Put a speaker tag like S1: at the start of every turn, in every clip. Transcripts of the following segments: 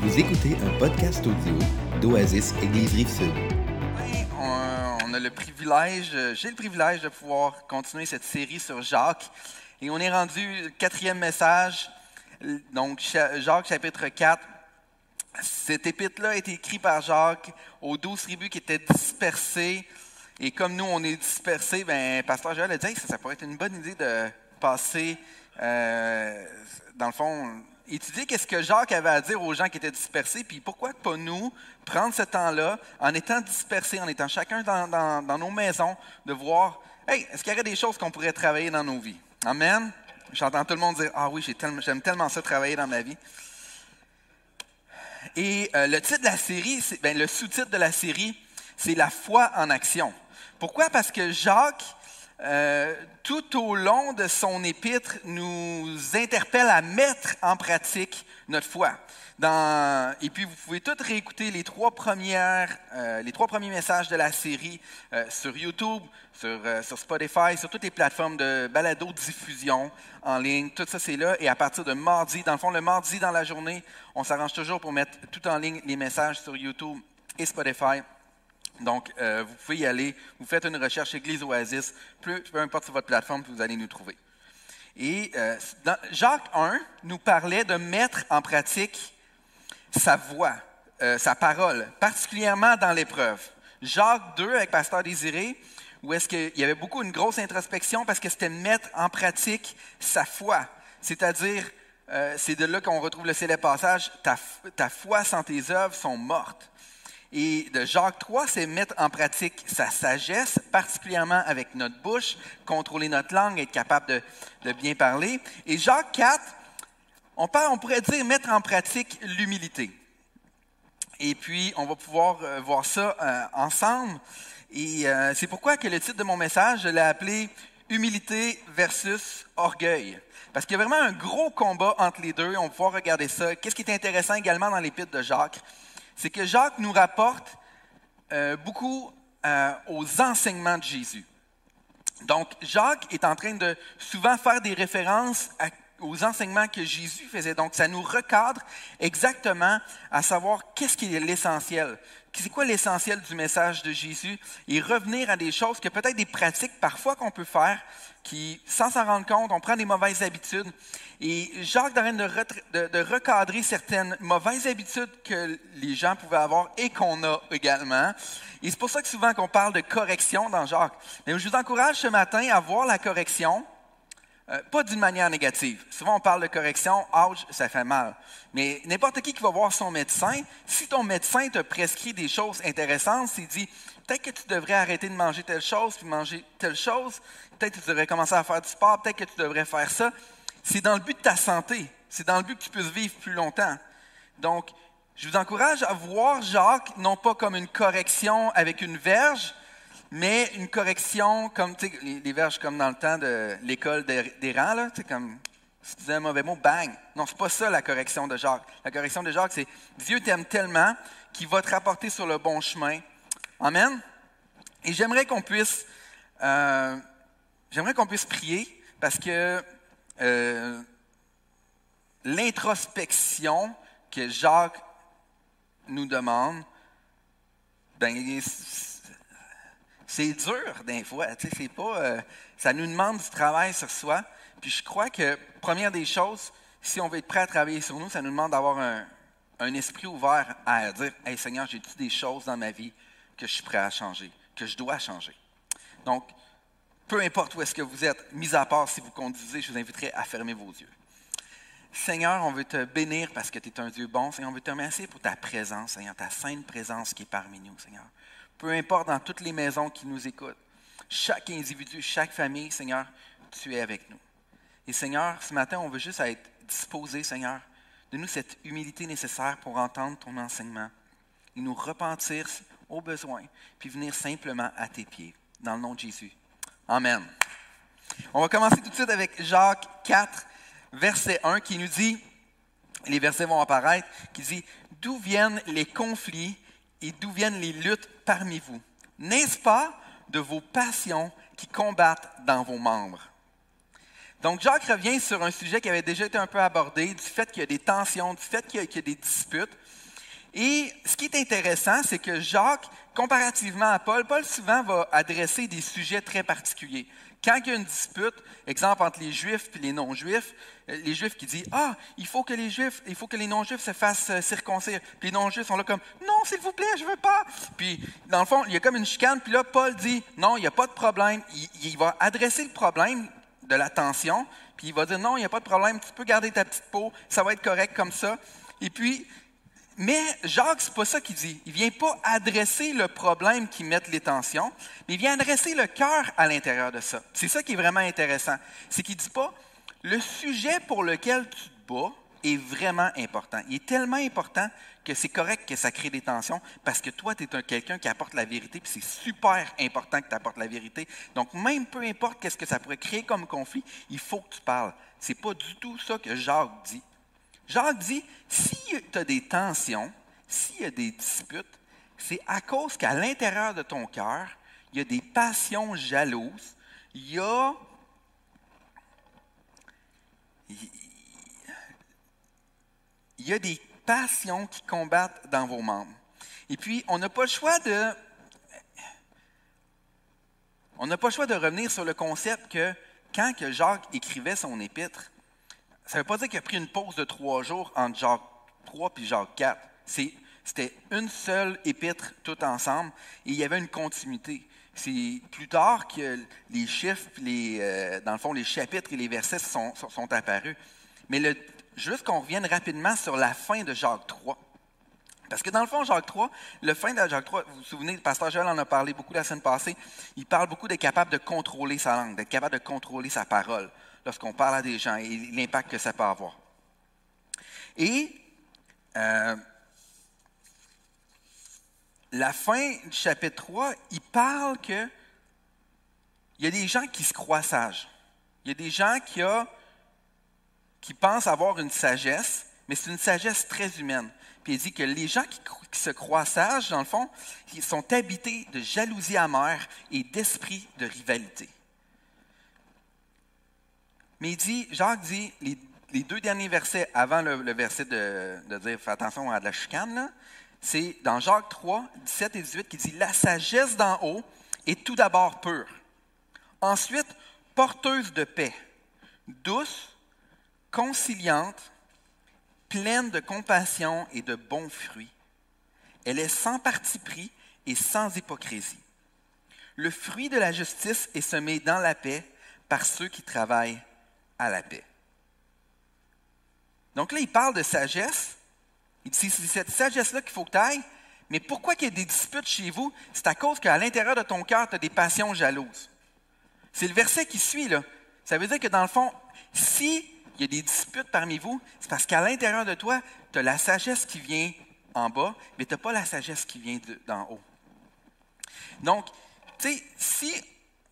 S1: Vous écoutez un podcast audio d'Oasis Église Rive-Sud.
S2: On a le privilège, j'ai le privilège de pouvoir continuer cette série sur Jacques. Et on est rendu au 4e message, donc Jacques chapitre 4. Cet épître-là a été écrit par Jacques aux 12 tribus qui étaient dispersées. Et comme nous, on est dispersés, Pasteur Joël a dit que ça pourrait être une bonne idée de passer, dans le fond, étudier qu'est-ce que Jacques avait à dire aux gens qui étaient dispersés, puis pourquoi pas nous prendre ce temps-là, en étant dispersés, en étant chacun dans nos maisons, de voir, hey, est-ce qu'il y aurait des choses qu'on pourrait travailler dans nos vies? Amen? J'entends tout le monde dire, ah oui, j'aime tellement ça travailler dans ma vie. Et le titre de la série, le sous-titre de la série, c'est La foi en action. Pourquoi? Parce que Jacques, tout au long de son épître, nous interpelle à mettre en pratique notre foi. Et puis, vous pouvez tous réécouter les trois premiers messages de la série sur YouTube, sur Spotify, sur toutes les plateformes de balado-diffusion en ligne. Tout ça, c'est là. Et à partir de mardi, dans le fond, le mardi dans la journée, on s'arrange toujours pour mettre tout en ligne les messages sur YouTube et Spotify. Donc, vous pouvez y aller, vous faites une recherche Église Oasis, peu importe sur votre plateforme, vous allez nous trouver. Et Jacques 1 nous parlait de mettre en pratique sa voix, sa parole, particulièrement dans l'épreuve. Jacques 2 avec Pasteur Désiré, où est-ce qu'il y avait une grosse introspection parce que c'était mettre en pratique sa foi. C'est-à-dire, c'est de là qu'on retrouve le célèbre passage, ta foi sans tes œuvres sont mortes. Et de Jacques 3, c'est mettre en pratique sa sagesse, particulièrement avec notre bouche, contrôler notre langue, être capable de bien parler. Et Jacques 4, on pourrait dire mettre en pratique l'humilité. Et puis, on va pouvoir voir ça ensemble. Et c'est pourquoi que le titre de mon message, je l'ai appelé « Humilité versus orgueil ». Parce qu'il y a vraiment un gros combat entre les deux. On va pouvoir regarder ça. Qu'est-ce qui est intéressant également dans l'épître de Jacques? C'est que Jacques nous rapporte beaucoup aux enseignements de Jésus. Donc, Jacques est en train de souvent faire des références aux enseignements que Jésus faisait. Donc, ça nous recadre exactement à savoir qu'est-ce qui est l'essentiel. C'est quoi l'essentiel du message de Jésus? Et revenir à des choses que peut-être des pratiques parfois qu'on peut faire, qui, sans s'en rendre compte, on prend des mauvaises habitudes. Et Jacques est en train de recadrer certaines mauvaises habitudes que les gens pouvaient avoir et qu'on a également. Et c'est pour ça que souvent qu'on parle de correction dans Jacques. Mais je vous encourage ce matin à voir la correction, pas d'une manière négative. Souvent on parle de correction, ouch, ça fait mal. Mais n'importe qui va voir son médecin, si ton médecin te prescrit des choses intéressantes, s'il dit peut-être que tu devrais arrêter de manger telle chose puis manger telle chose, peut-être que tu devrais commencer à faire du sport, peut-être que tu devrais faire ça. C'est dans le but de ta santé. C'est dans le but que tu puisses vivre plus longtemps. Donc, je vous encourage à voir Jacques, non pas comme une correction avec une verge, mais une correction comme, tu sais, les verges comme dans le temps de l'école des rangs, là, tu sais, comme si tu disais un mauvais mot, bang. Non, c'est pas ça la correction de Jacques. La correction de Jacques, c'est Dieu t'aime tellement qu'il va te rapporter sur le bon chemin. Amen. Et j'aimerais qu'on puisse prier parce que l'introspection que Jacques nous demande, c'est dur des fois. Tu sais, c'est pas, ça nous demande du travail sur soi. Puis je crois que, première des choses, si on veut être prêt à travailler sur nous, ça nous demande d'avoir un esprit ouvert à dire « Hey Seigneur, j'ai-tu des choses dans ma vie que je suis prêt à changer, que je dois changer? » Donc, peu importe où est-ce que vous êtes, mis à part si vous conduisez, je vous inviterai à fermer vos yeux. Seigneur, on veut te bénir parce que tu es un Dieu bon. Seigneur, on veut te remercier pour ta présence, Seigneur, ta sainte présence qui est parmi nous, Seigneur. Peu importe dans toutes les maisons qui nous écoutent, chaque individu, chaque famille, Seigneur, tu es avec nous. Et Seigneur, ce matin, on veut juste être disposés, Seigneur, de nous cette humilité nécessaire pour entendre ton enseignement et nous repentir au besoin, puis venir simplement à tes pieds, dans le nom de Jésus. Amen. On va commencer tout de suite avec Jacques 4, verset 1, qui nous dit, les versets vont apparaître, qui dit « D'où viennent les conflits et d'où viennent les luttes parmi vous? N'est-ce pas de vos passions qui combattent dans vos membres? » Donc, Jacques revient sur un sujet qui avait déjà été un peu abordé, du fait qu'il y a des tensions, du fait qu'il y a des disputes. Et ce qui est intéressant, c'est que Jacques, comparativement à Paul, Paul souvent va adresser des sujets très particuliers. Quand il y a une dispute, exemple entre les Juifs et les non-Juifs, les Juifs qui disent « Ah, il faut que les non-Juifs se fassent circoncire. » Puis les non-Juifs sont là comme « Non, s'il vous plaît, je ne veux pas. » Puis, dans le fond, il y a comme une chicane. Puis là, Paul dit « Non, il n'y a pas de problème. » Il va adresser le problème de la tension. Puis il va dire « Non, il n'y a pas de problème. Tu peux garder ta petite peau. Ça va être correct comme ça. » Et puis, mais Jacques, c'est pas ça qu'il dit. Il ne vient pas adresser le problème qui met les tensions, mais il vient adresser le cœur à l'intérieur de ça. C'est ça qui est vraiment intéressant. C'est qu'il ne dit pas, le sujet pour lequel tu te bats est vraiment important. Il est tellement important que c'est correct que ça crée des tensions parce que toi, tu es quelqu'un qui apporte la vérité, puis c'est super important que tu apportes la vérité. Donc, même peu importe qu'est-ce que ça pourrait créer comme conflit, il faut que tu parles. Ce n'est pas du tout ça que Jacques dit. Jacques dit, si tu as des tensions, s'il y a des disputes, c'est à cause qu'à l'intérieur de ton cœur, il y a des passions jalouses, il y a des passions qui combattent dans vos membres. Et puis, on n'a pas le choix de revenir sur le concept que quand que Jacques écrivait son épître, ça ne veut pas dire qu'il a pris une pause de 3 jours entre Jacques 3 et Jacques 4. C'était une seule épître tout ensemble et il y avait une continuité. C'est plus tard que les chiffres, dans le fond, les chapitres et les versets sont apparus. Mais juste qu'on revienne rapidement sur la fin de Jacques 3. Parce que dans le fond, Jacques 3, le fin de Jacques 3, vous vous souvenez, le pasteur Joël en a parlé beaucoup la semaine passée, il parle beaucoup d'être capable de contrôler sa langue, d'être capable de contrôler sa parole lorsqu'on parle à des gens et l'impact que ça peut avoir. Et la fin du chapitre 3, il parle qu'il y a des gens qui se croient sages. Il y a des gens qui pensent avoir une sagesse, mais c'est une sagesse très humaine. Puis il dit que les gens qui se croient sages, dans le fond, ils sont habités de jalousie amère et d'esprit de rivalité. Mais Jacques dit, les 2 derniers versets avant le verset de dire « Fais attention à de la chicane », là, c'est dans Jacques 3, 17 et 18 qui dit « La sagesse d'en haut est tout d'abord pure. Ensuite, porteuse de paix, douce, conciliante, pleine de compassion et de bons fruits. Elle est sans parti pris et sans hypocrisie. Le fruit de la justice est semé dans la paix par ceux qui travaillent à la paix. » Donc là, il parle de sagesse. Il dit, c'est cette sagesse-là qu'il faut que tu ailles. Mais pourquoi il y a des disputes chez vous? C'est à cause qu'à l'intérieur de ton cœur, tu as des passions jalouses. C'est le verset qui suit, là. Ça veut dire que dans le fond, s'il y a des disputes parmi vous, c'est parce qu'à l'intérieur de toi, tu as la sagesse qui vient en bas, mais tu n'as pas la sagesse qui vient d'en haut. Donc, tu sais,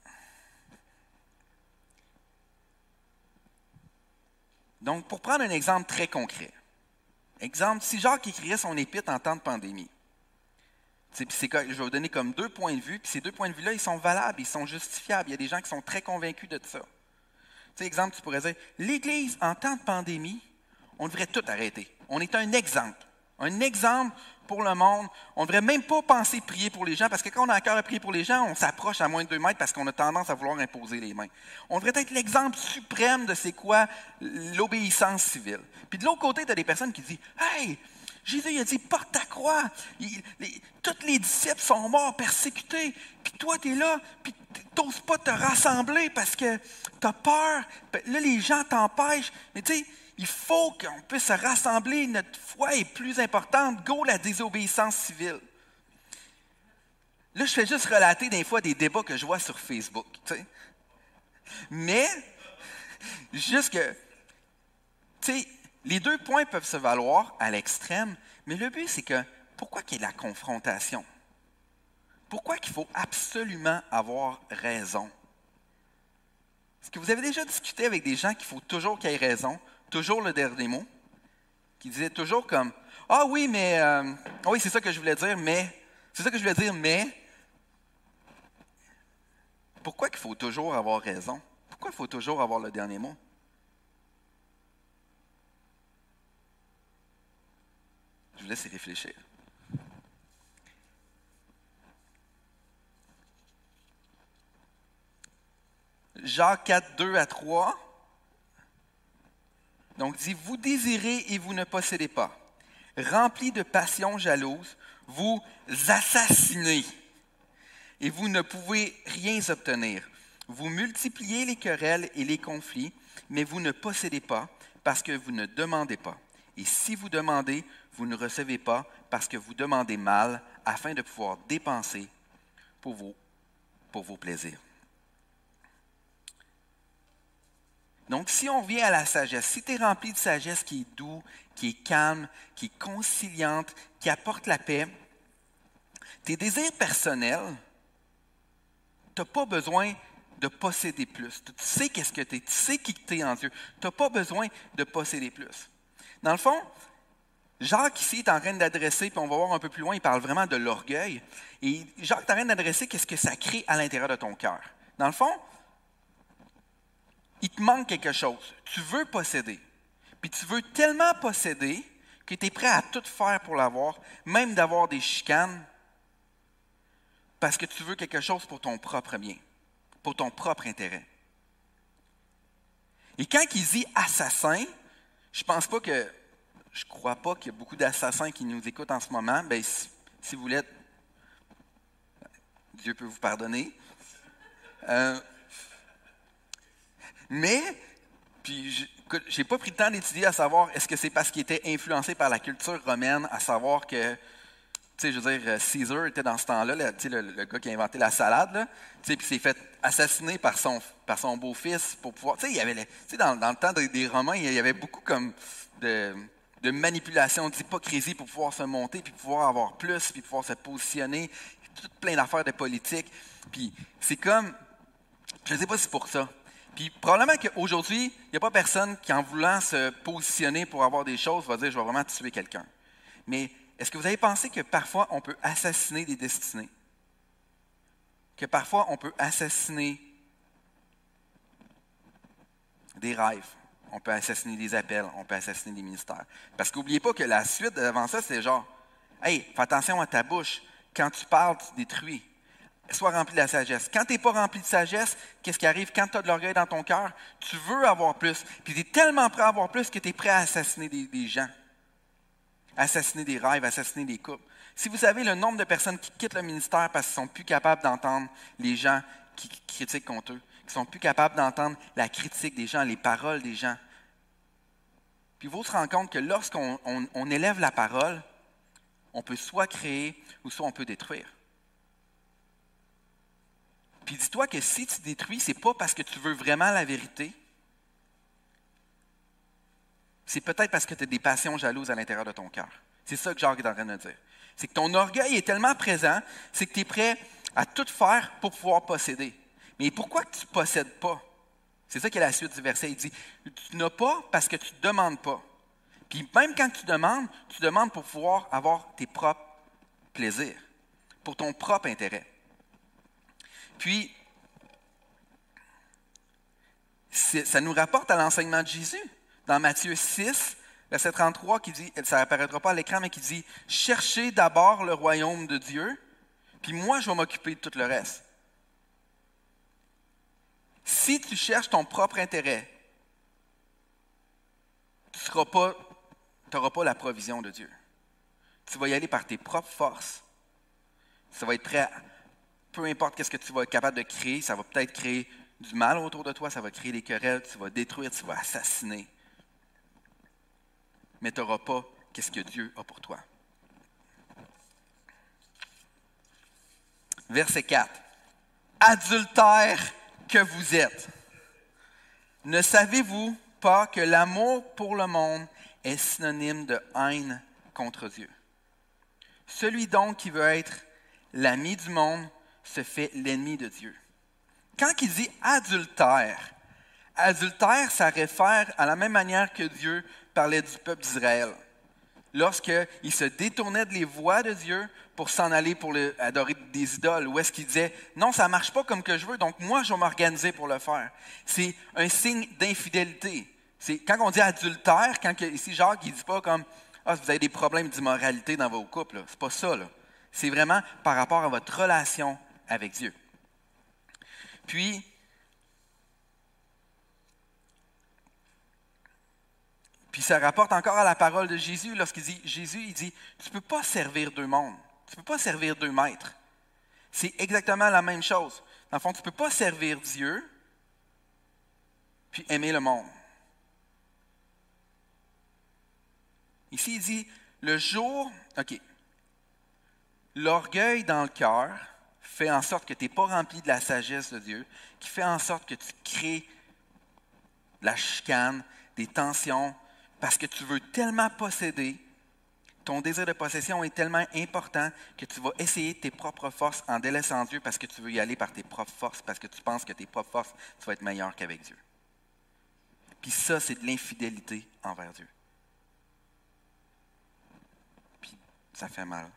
S2: Donc, pour prendre un exemple très concret, si Jacques écrirait son épître en temps de pandémie, je vais vous donner comme 2 points de vue, puis ces 2 points de vue-là, ils sont valables, ils sont justifiables. Il y a des gens qui sont très convaincus de ça. Exemple, tu pourrais dire, l'Église, en temps de pandémie, on devrait tout arrêter. On est un exemple pour le monde. On ne devrait même pas penser prier pour les gens, parce que quand on a à cœur à prier pour les gens, on s'approche à moins de 2 mètres parce qu'on a tendance à vouloir imposer les mains. On devrait être l'exemple suprême de c'est quoi l'obéissance civile. Puis de l'autre côté, tu as des personnes qui disent « Hey, Jésus il a dit, porte ta croix. Tous les disciples sont morts, persécutés. Puis toi, tu es là, puis tu n'oses pas te rassembler parce que tu as peur. Là, les gens t'empêchent. Mais tu sais, il faut qu'on puisse se rassembler. Notre foi est plus importante. Go la désobéissance civile. » Là, je fais juste relater des fois des débats que je vois sur Facebook. Tu sais. Mais, juste que, tu sais, les 2 points peuvent se valoir à l'extrême, mais le but, c'est que, pourquoi qu'il y ait la confrontation? Pourquoi qu'il faut absolument avoir raison? Est-ce que vous avez déjà discuté avec des gens qu'il faut toujours qu'il y ait raison, toujours le dernier mot, qui disaient toujours comme « Ah oui, mais... oui, c'est ça que je voulais dire, mais... » C'est ça que je voulais dire, mais... Pourquoi qu'il faut toujours avoir raison? Pourquoi il faut toujours avoir le dernier mot? Je vous laisse y réfléchir. Jacques 4, 2 à 3. Donc, dit, vous désirez et vous ne possédez pas. Remplis de passion jalouse, vous assassinez et vous ne pouvez rien obtenir. Vous multipliez les querelles et les conflits, mais vous ne possédez pas parce que vous ne demandez pas. Et si vous demandez, vous ne recevez pas parce que vous demandez mal afin de pouvoir dépenser pour vos plaisirs. Donc, si on revient à la sagesse, si tu es rempli de sagesse qui est doux, qui est calme, qui est conciliante, qui apporte la paix, tes désirs personnels, tu n'as pas besoin de posséder plus. Tu sais qu'est-ce que tu es, tu sais qui tu es en Dieu. Tu n'as pas besoin de posséder plus. Dans le fond, Jacques ici est en train d'adresser, puis on va voir un peu plus loin, il parle vraiment de l'orgueil. Et Jacques est en train d'adresser qu'est-ce que ça crée à l'intérieur de ton cœur. Dans le fond, il te manque quelque chose. Tu veux posséder. Puis tu veux tellement posséder que tu es prêt à tout faire pour l'avoir, même d'avoir des chicanes, parce que tu veux quelque chose pour ton propre bien, pour ton propre intérêt. Et quand il dit assassin, je crois pas qu'il y a beaucoup d'assassins qui nous écoutent en ce moment. Bien, si vous l'êtes, Dieu peut vous pardonner. Mais, puis, j'ai pas pris le temps d'étudier à savoir est-ce que c'est parce qu'il était influencé par la culture romaine, à savoir que, tu sais, je veux dire, César était dans ce temps-là, tu sais, le gars qui a inventé la salade, là, tu sais, puis s'est fait assassiner par son beau-fils pour pouvoir, tu sais, il y avait, tu sais, dans le temps des Romains, il y avait beaucoup comme de manipulation, d'hypocrisie pour pouvoir se monter, puis pouvoir avoir plus, puis pouvoir se positionner, tout plein d'affaires de politique. Puis c'est comme, je ne sais pas si c'est pour ça. Puis probablement qu'aujourd'hui, il n'y a pas personne qui, en voulant se positionner pour avoir des choses, va dire « je vais vraiment tuer quelqu'un ». Mais est-ce que vous avez pensé que parfois on peut assassiner des destinées? Que parfois on peut assassiner des rêves? On peut assassiner des appels, on peut assassiner des ministères. Parce qu'oubliez pas que la suite avant ça, c'est genre « hey, fais attention à ta bouche. Quand tu parles, tu détruis. » Sois rempli de la sagesse. Quand tu n'es pas rempli de sagesse, qu'est-ce qui arrive? Quand tu as de l'orgueil dans ton cœur, tu veux avoir plus. Puis tu es tellement prêt à avoir plus que tu es prêt à assassiner des gens. Assassiner des rêves, assassiner des couples. Si vous savez le nombre de personnes qui quittent le ministère parce qu'ils ne sont plus capables d'entendre les gens qui critiquent contre eux, qui ne sont plus capables d'entendre la critique des gens, les paroles des gens. Puis il faut se rendre compte que lorsqu'on élève la parole, on peut soit créer ou soit on peut détruire. Puis dis-toi que si tu détruis, ce n'est pas parce que tu veux vraiment la vérité. C'est peut-être parce que tu as des passions jalouses à l'intérieur de ton cœur. C'est ça que Jacques est en train de dire. C'est que ton orgueil est tellement présent, c'est que tu es prêt à tout faire pour pouvoir posséder. Mais pourquoi que tu ne possèdes pas? C'est ça qui est la suite du verset. Il dit, tu n'as pas parce que tu ne demandes pas. Puis même quand tu demandes pour pouvoir avoir tes propres plaisirs, pour ton propre intérêt. Puis, ça nous rapporte à l'enseignement de Jésus. Dans Matthieu 6, verset 33, qui dit, ça n'apparaîtra pas à l'écran, mais qui dit « Cherchez d'abord le royaume de Dieu, puis moi, je vais m'occuper de tout le reste. » Si tu cherches ton propre intérêt, tu n'auras pas la provision de Dieu. Tu vas y aller par tes propres forces. Ça va être prêt à... Peu importe ce que tu vas être capable de créer, ça va peut-être créer du mal autour de toi, ça va créer des querelles, tu vas détruire, tu vas assassiner. Mais tu n'auras pas ce que Dieu a pour toi. Verset 4. Adultères que vous êtes, ne savez-vous pas que l'amour pour le monde est synonyme de haine contre Dieu? Celui donc qui veut être l'ami du monde se fait l'ennemi de Dieu. Quand il dit adultère, ça réfère à la même manière que Dieu parlait du peuple d'Israël. lorsqu'il se détournait des voies de Dieu pour s'en aller pour adorer des idoles, où est-ce qu'il disait « Non, ça ne marche pas comme que je veux, donc moi, je vais m'organiser pour le faire. » C'est un signe d'infidélité. C'est, quand on dit adultère, ici Jacques, il ne dit pas comme « Ah, vous avez des problèmes d'immoralité dans vos couples. » Ce n'est pas ça. Là. C'est vraiment par rapport à votre relation avec Dieu. Puis, ça rapporte encore à la parole de Jésus lorsqu'il dit, il dit, tu ne peux pas servir deux mondes, tu ne peux pas servir deux maîtres. C'est exactement la même chose. Dans le fond, tu ne peux pas servir Dieu puis aimer le monde. Ici, il dit, l'orgueil dans le cœur fait en sorte que tu n'es pas rempli de la sagesse de Dieu, qui fait en sorte que tu crées de la chicane, des tensions, parce que tu veux tellement posséder, ton désir de possession est tellement important que tu vas essayer tes propres forces en délaissant Dieu parce que tu veux y aller par tes propres forces, parce que tu penses que tes propres forces, tu vas être meilleur qu'avec Dieu. Puis ça, c'est de l'infidélité envers Dieu. Puis ça fait mal.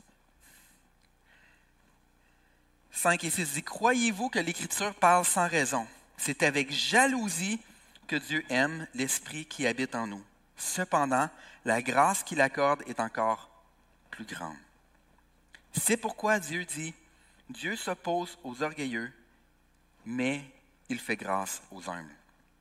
S2: 5 et 6 dit, « Croyez-vous que l'Écriture parle sans raison? C'est avec jalousie que Dieu aime l'Esprit qui habite en nous. Cependant, la grâce qu'il accorde est encore plus grande. C'est pourquoi Dieu dit, Dieu s'oppose aux orgueilleux, mais il fait grâce aux humbles. »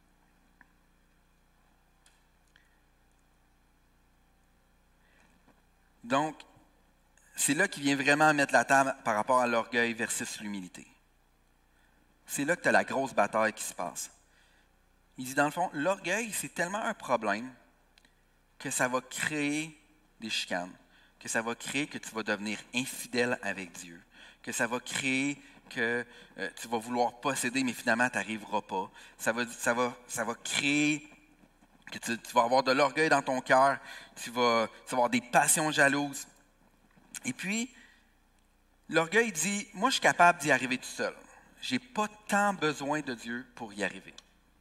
S2: Donc, c'est là qu'il vient vraiment mettre la table par rapport à l'orgueil versus l'humilité. C'est là que tu as la grosse bataille qui se passe. Il dit, dans le fond, l'orgueil, c'est tellement un problème que ça va créer des chicanes, que ça va créer que tu vas devenir infidèle avec Dieu, que ça va créer que tu vas vouloir posséder, mais finalement, tu n'arriveras pas. Ça va créer que tu vas avoir de l'orgueil dans ton cœur, tu vas avoir des passions jalouses. Et puis, l'orgueil dit, moi, je suis capable d'y arriver tout seul. Je n'ai pas tant besoin de Dieu pour y arriver.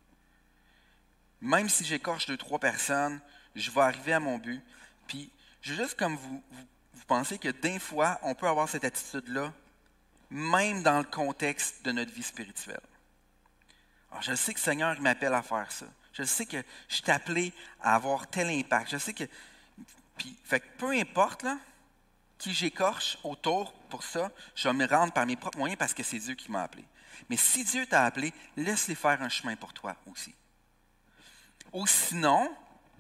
S2: Même si j'écorche 2-3 personnes, je vais arriver à mon but. Puis, je veux juste comme vous pensez que des fois, on peut avoir cette attitude-là, même dans le contexte de notre vie spirituelle. Alors, je sais que le Seigneur m'appelle à faire ça. Je sais que je suis appelé à avoir tel impact. Je sais que... Puis, fait que peu importe là, qui j'écorche autour pour ça, je vais me rendre par mes propres moyens parce que c'est Dieu qui m'a appelé. Mais si Dieu t'a appelé, laisse-les faire un chemin pour toi aussi. Ou sinon,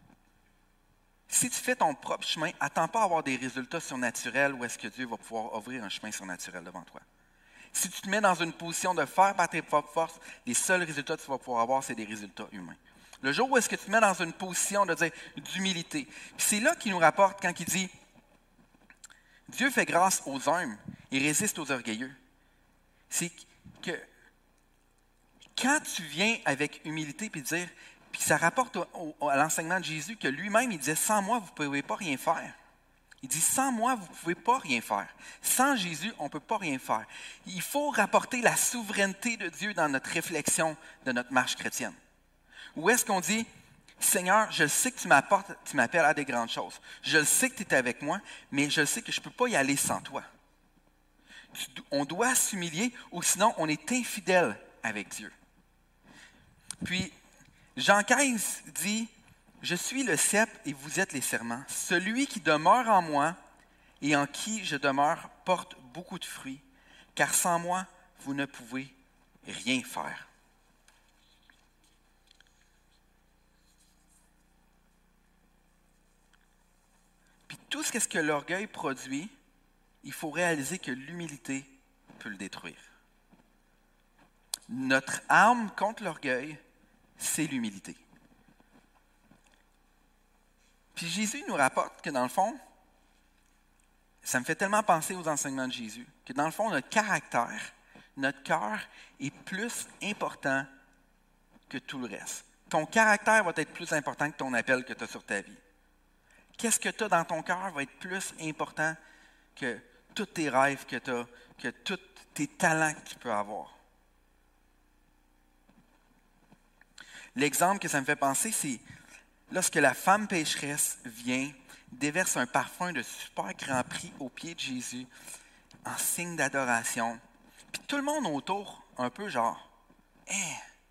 S2: si tu fais ton propre chemin, attends pas à avoir des résultats surnaturels où est-ce que Dieu va pouvoir ouvrir un chemin surnaturel devant toi. Si tu te mets dans une position de faire par tes propres forces, les seuls résultats que tu vas pouvoir avoir, c'est des résultats humains. Le jour où est-ce que tu te mets dans une position de dire d'humilité, puis c'est là qu'il nous rapporte quand il dit « Dieu fait grâce aux humbles et résiste aux orgueilleux ». C'est que quand tu viens avec humilité puis dire, puis ça rapporte à l'enseignement de Jésus que lui-même, il disait « Sans moi, vous ne pouvez pas rien faire ». Il dit « Sans moi, vous ne pouvez pas rien faire. Sans Jésus, on ne peut pas rien faire. » Il faut rapporter la souveraineté de Dieu dans notre réflexion de notre marche chrétienne. Où est-ce qu'on dit « Seigneur, je sais que tu m'appelles à des grandes choses. Je sais que tu es avec moi, mais je sais que je ne peux pas y aller sans toi. » On doit s'humilier ou sinon on est infidèle avec Dieu. Puis, Jean 15 dit « Je suis le cep et vous êtes les serments. Celui qui demeure en moi et en qui je demeure porte beaucoup de fruits, car sans moi, vous ne pouvez rien faire. » Puis tout ce que l'orgueil produit, il faut réaliser que l'humilité peut le détruire. Notre arme contre l'orgueil, c'est l'humilité. Puis Jésus nous rapporte que dans le fond, ça me fait tellement penser aux enseignements de Jésus, que dans le fond, notre caractère, notre cœur est plus important que tout le reste. Ton caractère va être plus important que ton appel que tu as sur ta vie. Qu'est-ce que tu as dans ton cœur va être plus important que tous tes rêves que tu as, que tous tes talents que tu peux avoir. L'exemple que ça me fait penser, c'est lorsque la femme pécheresse vient Il déverse un parfum de super grand prix aux pieds de Jésus en signe d'adoration. Puis tout le monde autour, un peu genre, « Hein,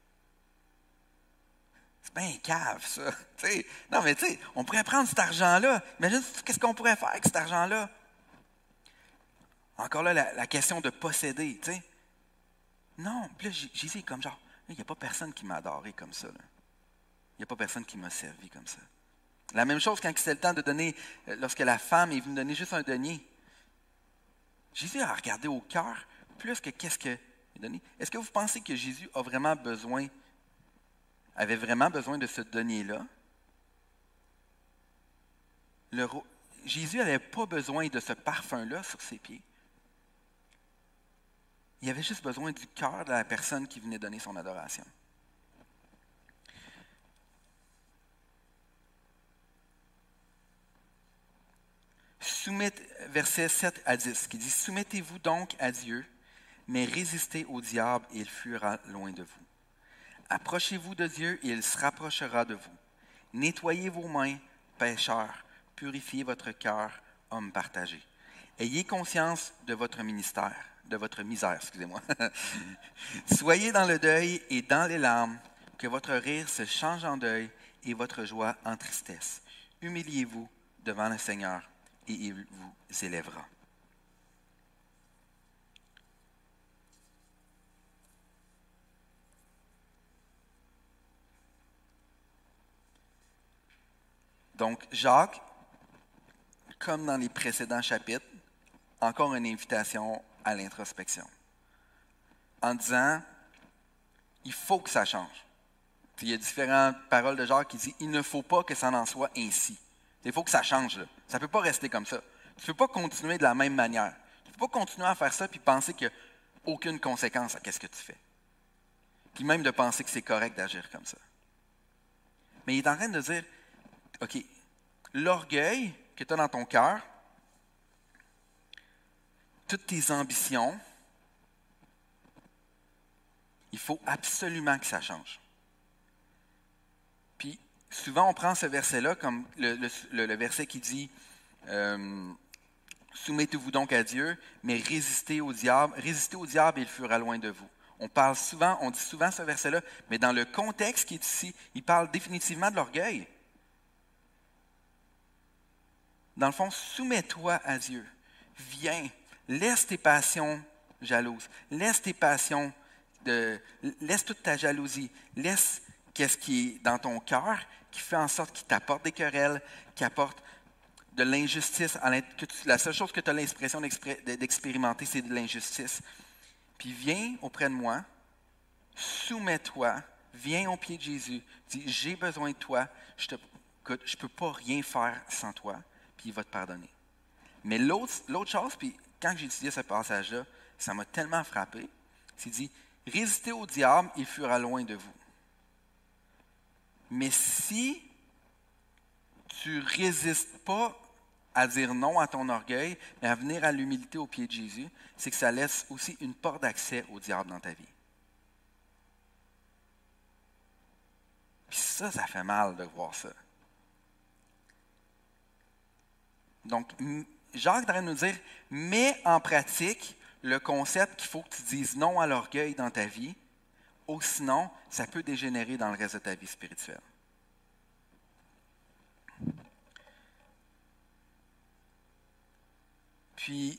S2: c'est bien cave ça. » Non, mais tu sais, on pourrait prendre cet argent-là. Imagine qu'est-ce qu'on pourrait faire avec cet argent-là. Encore là, la question de posséder, tu sais. Non, puis là, Jésus est comme genre, il n'y a pas personne qui m'a adoré comme ça. Il n'y a pas personne qui m'a servi comme ça. La même chose quand c'était le temps de donner, lorsque la femme est venue donner juste un denier. Jésus a regardé au cœur plus que qu'est-ce qu'il a donné. Est-ce que vous pensez que Jésus avait vraiment besoin de ce denier-là? Jésus n'avait pas besoin de ce parfum-là sur ses pieds. Il avait juste besoin du cœur de la personne qui venait donner son adoration. Versets 7 à 10, qui dit « Soumettez-vous donc à Dieu, mais résistez au diable et il fuira loin de vous. Approchez-vous de Dieu et il se rapprochera de vous. Nettoyez vos mains, pécheurs, purifiez votre cœur, hommes partagés. Ayez conscience de votre misère, excusez-moi. Soyez dans le deuil et dans les larmes, que votre rire se change en deuil et votre joie en tristesse. Humiliez-vous devant le Seigneur et il vous élèvera. » Donc, Jacques, comme dans les précédents chapitres, encore une invitation à l'introspection. En disant, il faut que ça change. Puis il y a différentes paroles de Jacques qui disent, il ne faut pas que ça en soit ainsi. Il faut que ça change. Là. Ça ne peut pas rester comme ça. Tu ne peux pas continuer de la même manière. Tu ne peux pas continuer à faire ça puis penser qu'il n'y a aucune conséquence à ce que tu fais. Puis même de penser que c'est correct d'agir comme ça. Mais il est en train de dire, OK, l'orgueil que tu as dans ton cœur, toutes tes ambitions, il faut absolument que ça change. Puis, souvent, on prend ce verset-là comme le verset qui dit soumettez-vous donc à Dieu, mais résistez au diable et il fuira loin de vous. On dit souvent ce verset-là, mais dans le contexte qui est ici, il parle définitivement de l'orgueil. Dans le fond, soumets-toi à Dieu. Viens, laisse tes passions jalouses, laisse toute ta jalousie, laisse qu'est-ce qui est dans ton cœur qui fait en sorte qu'il t'apporte des querelles, qui apporte de l'injustice. La seule chose que tu as l'impression d'expérimenter, c'est de l'injustice. Puis viens auprès de moi, soumets-toi, viens au pied de Jésus, dis « J'ai besoin de toi, je ne peux pas rien faire sans toi », puis il va te pardonner. Mais l'autre chose, puis quand j'ai étudié ce passage-là, ça m'a tellement frappé, c'est dit « Résistez au diable, il fuira loin de vous ». Mais si tu ne résistes pas à dire non à ton orgueil, mais à venir à l'humilité au pied de Jésus, c'est que ça laisse aussi une porte d'accès au diable dans ta vie. Puis ça fait mal de voir ça. Donc, Jacques est en train de nous dire, mets en pratique le concept qu'il faut que tu dises non à l'orgueil dans ta vie, ou sinon, ça peut dégénérer dans le reste de ta vie spirituelle. Puis,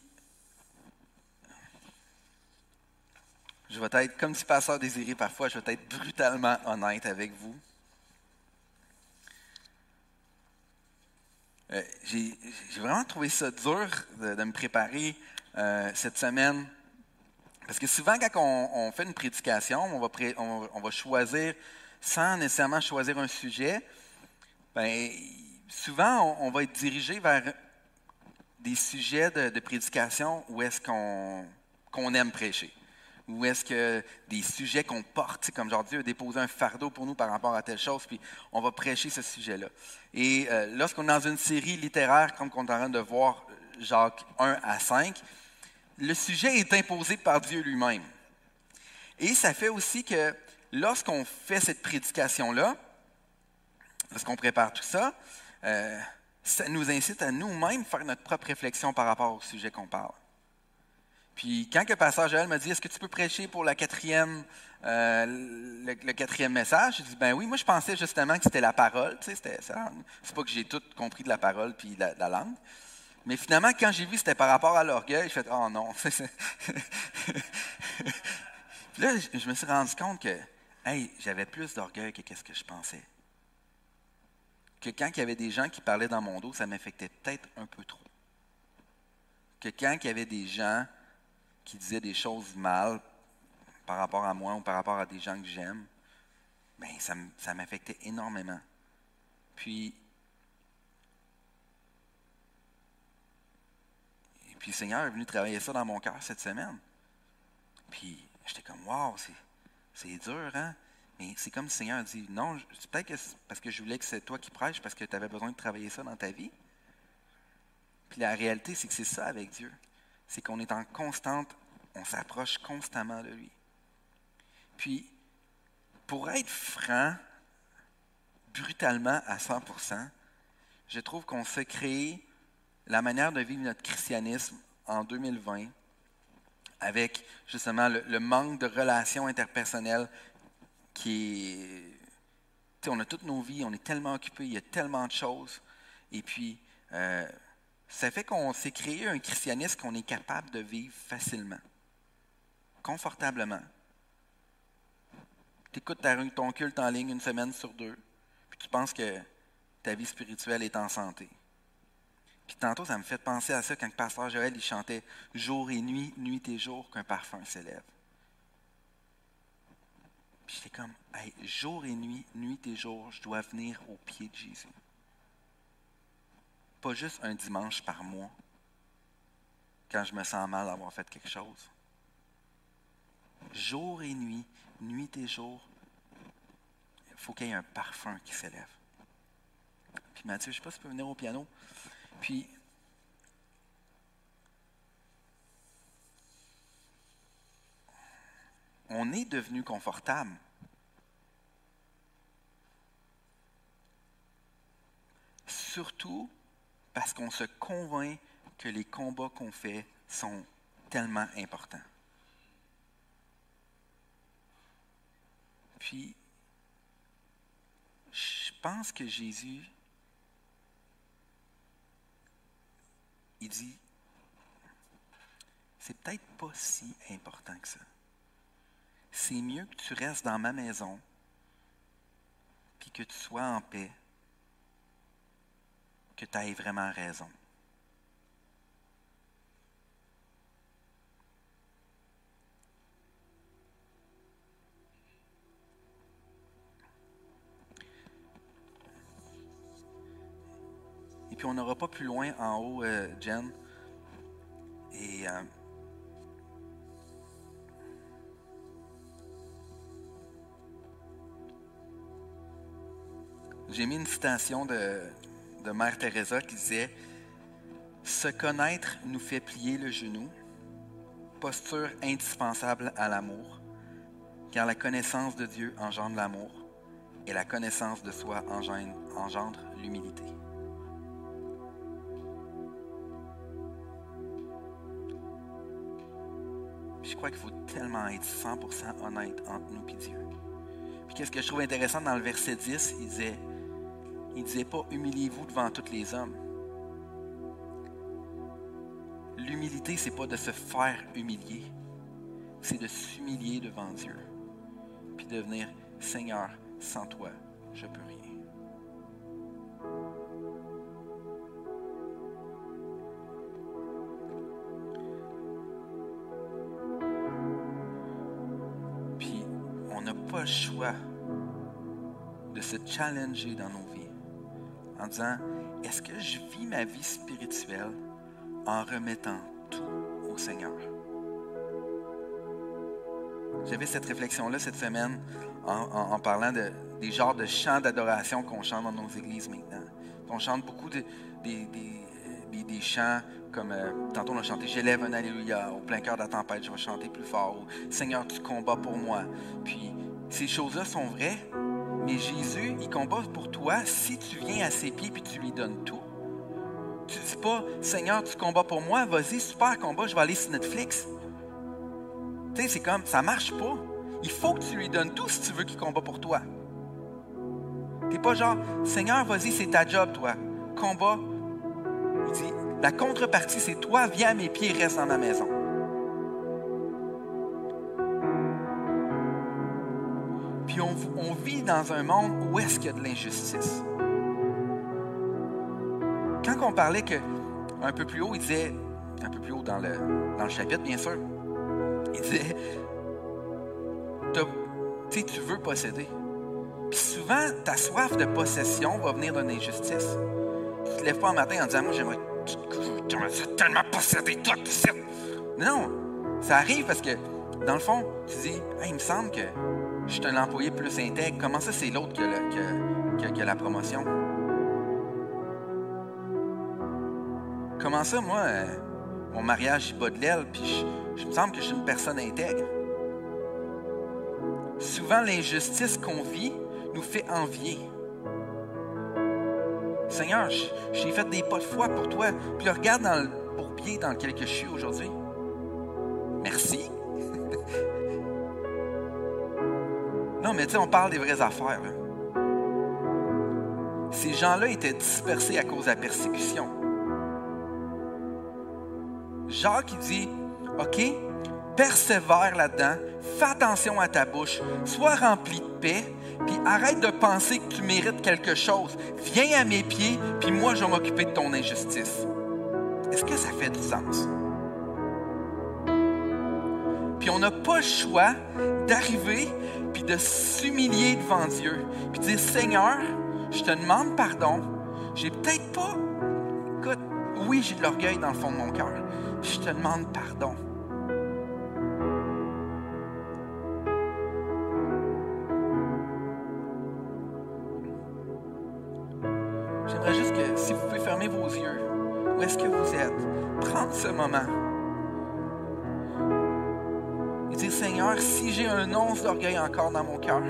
S2: je vais être, comme dit Pasteur Désiré parfois, je vais être brutalement honnête avec vous. J'ai vraiment trouvé ça dur de me préparer cette semaine. Parce que souvent, quand on fait une prédication, on va choisir, sans nécessairement choisir un sujet, souvent, on va être dirigé vers des sujets de prédication où est-ce qu'on aime prêcher. Ou est-ce que des sujets qu'on porte, comme genre Dieu a déposé un fardeau pour nous par rapport à telle chose, puis on va prêcher ce sujet-là. Et lorsqu'on est dans une série littéraire, comme on est en train de voir Jacques 1 à 5, le sujet est imposé par Dieu lui-même. Et ça fait aussi que lorsqu'on fait cette prédication-là, lorsqu'on prépare tout ça, ça nous incite à nous-mêmes faire notre propre réflexion par rapport au sujet qu'on parle. Puis quand le pasteur Joël m'a dit « Est-ce que tu peux prêcher pour le quatrième message? » J'ai dit « Ben oui, moi je pensais justement que c'était la parole. » Tu sais, c'est pas que j'ai tout compris de la parole puis de la langue. Mais finalement, quand j'ai vu que c'était par rapport à l'orgueil, j'ai fait « Oh non! » Puis là, je me suis rendu compte que hey, j'avais plus d'orgueil que ce que je pensais. Que quand il y avait des gens qui parlaient dans mon dos, ça m'affectait peut-être un peu trop. Que quand il y avait des gens qui disaient des choses mal par rapport à moi ou par rapport à des gens que j'aime, bien, ça m'affectait énormément. Puis le Seigneur est venu travailler ça dans mon cœur cette semaine. Puis j'étais comme, wow, c'est dur, hein? Mais c'est comme le Seigneur a dit, non, c'est peut-être que c'est parce que je voulais que c'est toi qui prêches, parce que tu avais besoin de travailler ça dans ta vie. Puis la réalité, c'est que c'est ça avec Dieu. C'est qu'on est en constante, on s'approche constamment de lui. Puis, pour être franc, brutalement à 100%, je trouve qu'on s'est créé la manière de vivre notre christianisme en 2020 avec justement le manque de relations interpersonnelles qui est... Tu sais, on a toutes nos vies, on est tellement occupés, il y a tellement de choses. Et puis, ça fait qu'on s'est créé un christianisme qu'on est capable de vivre facilement, confortablement. Tu écoutes ton culte en ligne une semaine sur 2, puis tu penses que ta vie spirituelle est en santé. Puis tantôt, ça me fait penser à ça quand le pasteur Joël il chantait « Jour et nuit, nuit et jour, qu'un parfum s'élève ». Puis j'étais comme hey, « Jour et nuit, nuit et jour, je dois venir au pied de Jésus. » Pas juste un dimanche par mois, quand je me sens mal d'avoir fait quelque chose. Jour et nuit, nuit et jour, il faut qu'il y ait un parfum qui s'élève. Puis Mathieu, je ne sais pas si tu peux venir au piano. Puis, on est devenu confortable. Surtout parce qu'on se convainc que les combats qu'on fait sont tellement importants. Puis, je pense que Jésus, il dit, c'est peut-être pas si important que ça. C'est mieux que tu restes dans ma maison, puis que tu sois en paix, que tu aies vraiment raison. Et puis on n'aura pas plus loin en haut, Jen. Et j'ai mis une citation de Mère Teresa qui disait « Se connaître nous fait plier le genou, posture indispensable à l'amour, car la connaissance de Dieu engendre l'amour, et la connaissance de soi engendre l'humilité. » Je crois qu'il faut tellement être 100% honnête entre nous et Dieu. Puis qu'est-ce que je trouve intéressant dans le verset 10, il disait pas « humiliez-vous devant tous les hommes ». L'humilité, c'est pas de se faire humilier, c'est de s'humilier devant Dieu. Puis de devenir « Seigneur, sans toi, je ne peux rien ». Pas le choix de se challenger dans nos vies en disant est-ce que je vis ma vie spirituelle en remettant tout au Seigneur? J'avais cette réflexion-là cette semaine en parlant des genres de chants d'adoration qu'on chante dans nos églises maintenant. On chante beaucoup des chants comme tantôt on a chanté « J'élève un Alléluia » au plein cœur de la tempête, je vais chanter plus fort. Ou « Seigneur, tu combats pour moi ». Puis ces choses-là sont vraies, mais Jésus, il combat pour toi si tu viens à ses pieds et tu lui donnes tout. Tu ne dis pas, Seigneur, tu combats pour moi, vas-y, super combat, je vais aller sur Netflix. Tu sais, c'est comme, ça ne marche pas. Il faut que tu lui donnes tout si tu veux qu'il combat pour toi. Tu n'es pas genre, Seigneur, vas-y, c'est ta job, toi. Combat. Il dit, la contrepartie, c'est toi, viens à mes pieds, reste dans ma maison. Puis on vit dans un monde où est-ce qu'il y a de l'injustice. Quand on parlait un peu plus haut, il disait, un peu plus haut dans le chapitre, bien sûr, il disait, tu veux posséder. Puis souvent, ta soif de possession va venir d'une injustice. Tu ne te lèves pas un matin en disant, moi, j'aimerais tellement posséder tout. Non, ça arrive parce que, dans le fond, tu dis, hey, il me semble que je suis un employé plus intègre. Comment ça, c'est l'autre que la promotion? Comment ça, moi, mon mariage, il bat de l'aile, puis je me semble que je suis une personne intègre. Souvent, l'injustice qu'on vit nous fait envier. Seigneur, j'ai fait des pas de foi pour toi, puis regarde dans le bourbier dans lequel je suis aujourd'hui. Merci. Non, mais tu sais, on parle des vraies affaires. Là. Ces gens-là étaient dispersés à cause de la persécution. Jacques, il dit, OK, persévère là-dedans, fais attention à ta bouche, sois rempli de paix, puis arrête de penser que tu mérites quelque chose. Viens à mes pieds, puis moi, je vais m'occuper de ton injustice. Est-ce que ça fait du sens? Puis on n'a pas le choix d'arriver, puis de s'humilier devant Dieu, puis de dire, Seigneur, je te demande pardon, j'ai peut-être pas... Écoute, oui, j'ai de l'orgueil dans le fond de mon cœur, puis je te demande pardon. J'aimerais juste que, si vous pouvez fermer vos yeux, où est-ce que vous êtes, prendre ce moment et dire, Seigneur, si j'ai un once d'orgueil encore dans mon cœur,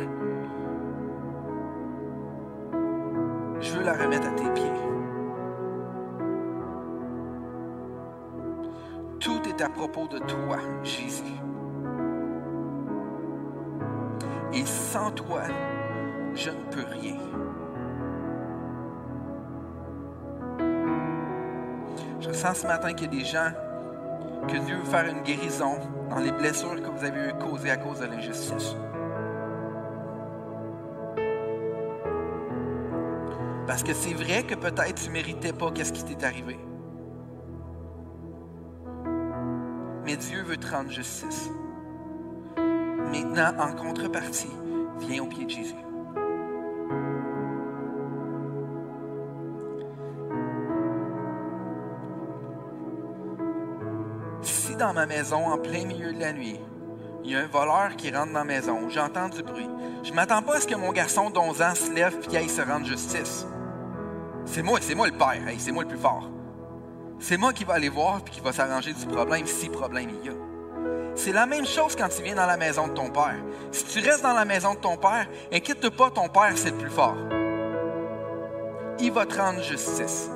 S2: je veux la remettre à tes pieds. Tout est à propos de toi, Jésus. Et sans toi, je ne peux rien. Je sens ce matin qu'il y a des gens que Dieu veut faire une guérison dans les blessures que vous avez causées à cause de l'injustice. Parce que c'est vrai que peut-être tu ne méritais pas qu'est-ce qui t'est arrivé. Mais Dieu veut te rendre justice. Maintenant, en contrepartie, viens au pied de Jésus. Si dans ma maison, en plein milieu de la nuit, il y a un voleur qui rentre dans ma maison, j'entends du bruit, je ne m'attends pas à ce que mon garçon d'11 ans se lève et qu'il aille se rendre justice. C'est moi le père, hey, c'est moi le plus fort. C'est moi qui va aller voir et qui va s'arranger du problème, si problème il y a. C'est la même chose quand tu viens dans la maison de ton père. Si tu restes dans la maison de ton père, inquiète-toi pas, ton père, c'est le plus fort. Il va te rendre justice.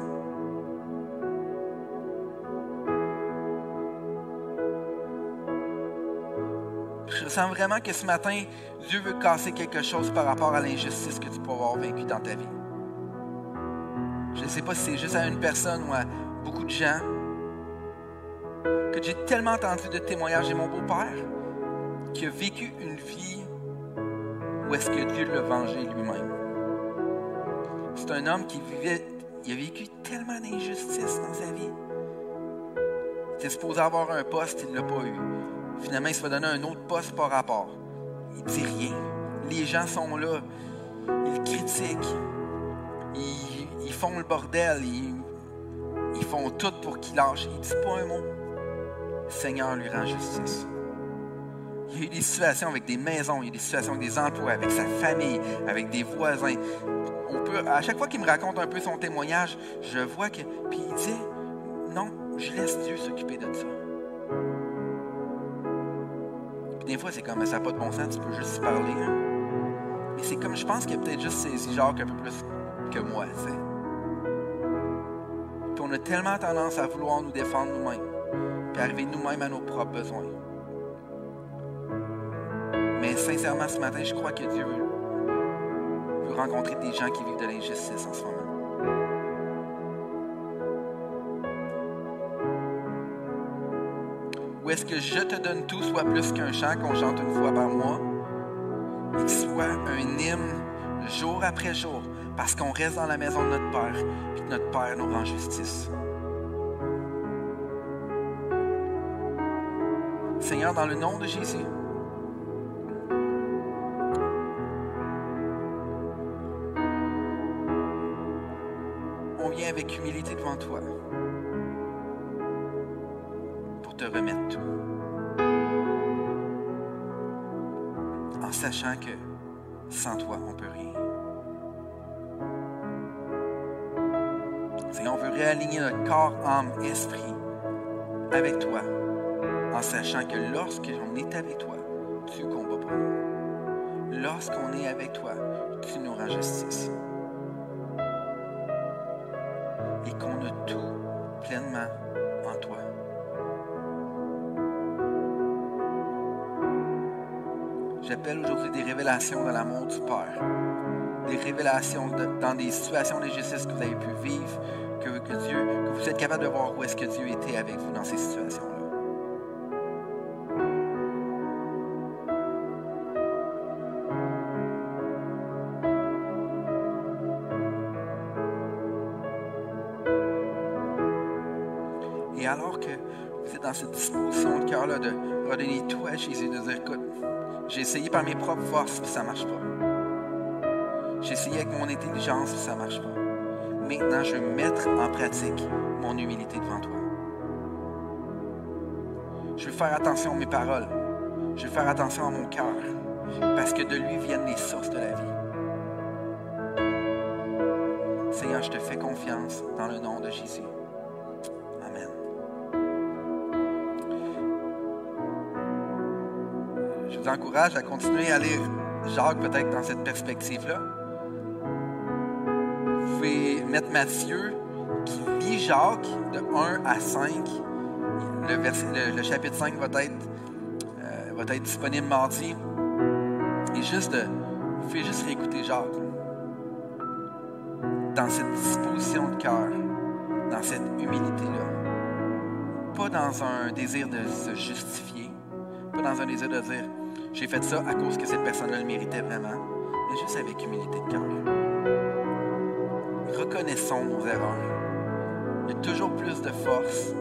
S2: Je ressens vraiment que ce matin, Dieu veut casser quelque chose par rapport à l'injustice que tu peux avoir vécue dans ta vie. Je ne sais pas si c'est juste à une personne ou à beaucoup de gens, que j'ai tellement entendu de témoignages de mon beau-père qui a vécu une vie où est-ce que Dieu l'a vengé lui-même. C'est un homme il a vécu tellement d'injustice dans sa vie. Il était supposé avoir un poste, il ne l'a pas eu. Finalement, il se fait donner un autre poste par rapport. Il ne dit rien. Les gens sont là, ils critiquent, ils font le bordel, ils font tout pour qu'il lâche. Il ne dit pas un mot. Le Seigneur lui rend justice. Il y a eu des situations avec des maisons, il y a eu des situations avec des emplois, avec sa famille, avec des voisins. À chaque fois qu'il me raconte un peu son témoignage, je vois que... Puis il dit, non, je laisse Dieu s'occuper de ça. Puis des fois, c'est comme, ça n'a pas de bon sens, tu peux juste parler. Hein? Mais c'est comme, je pense qu'il a peut-être juste saisi Jacques un peu plus que moi, tu sais. Puis on a tellement tendance à vouloir nous défendre nous-mêmes, puis arriver nous-mêmes à nos propres besoins. Mais sincèrement, ce matin, je crois que Dieu veut rencontrer des gens qui vivent de l'injustice en ce moment. Ou est-ce que je te donne tout soit plus qu'un chant qu'on chante une fois par mois et qu'il soit un hymne jour après jour parce qu'on reste dans la maison de notre Père et que notre Père nous rend justice. Seigneur, dans le nom de Jésus, on vient avec humilité devant toi pour te remettre tout. En sachant que sans toi, on ne peut rien. Seigneur, on veut réaligner notre corps, âme, esprit avec toi, en sachant que lorsqu'on est avec toi, tu combats pour nous. Lorsqu'on est avec toi, tu nous rends justice. Et qu'on a tout pleinement en toi. J'appelle aujourd'hui des révélations de l'amour du Père. Des révélations dans des situations d'injustice que vous avez pu vivre, que vous êtes capable de voir où est-ce que Dieu était avec vous dans ces situations-là. Et alors que vous êtes dans cette disposition de cœur-là de redonner tout à Jésus, de dire, écoute, j'ai essayé par mes propres forces, puis ça ne marche pas. J'ai essayé avec mon intelligence, puis ça ne marche pas. Maintenant, je vais mettre en pratique mon humilité devant toi. Je vais faire attention à mes paroles. Je vais faire attention à mon cœur, parce que de lui viennent les sources de la vie. Seigneur, je te fais confiance dans le nom de Jésus. Amen. Je vous encourage à continuer à lire Jacques peut-être dans cette perspective-là. Vous pouvez mettre Matthieu qui lit Jacques de 1 à 5. Le chapitre 5 va être disponible mardi. Et vous pouvez juste réécouter Jacques. Dans cette disposition de cœur, dans cette humilité-là. Pas dans un désir de se justifier, pas dans un désir de dire « j'ai fait ça à cause que cette personne-là le méritait vraiment », mais juste avec humilité de cœur. Reconnaissons nos erreurs. Il y a toujours plus de force.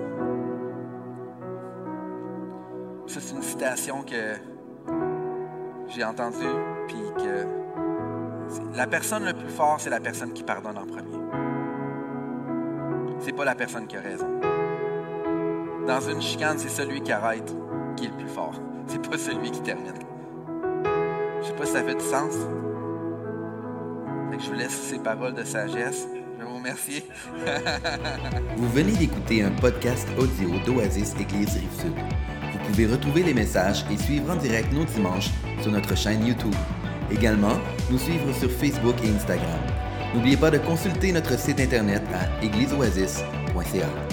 S2: Ça, c'est une citation que j'ai entendue, puis que la personne le plus fort, c'est la personne qui pardonne en premier. C'est pas la personne qui a raison. Dans une chicane, c'est celui qui arrête qui est le plus fort. C'est pas celui qui termine. Je sais pas si ça fait du sens. Fait que je vous laisse ces paroles de sagesse. Je vais vous remercier.
S1: Vous venez d'écouter un podcast audio d'Oasis Église Rive-Sud. Vous pouvez retrouver les messages et suivre en direct nos dimanches sur notre chaîne YouTube. Également, nous suivre sur Facebook et Instagram. N'oubliez pas de consulter notre site internet à égliseoasis.ca.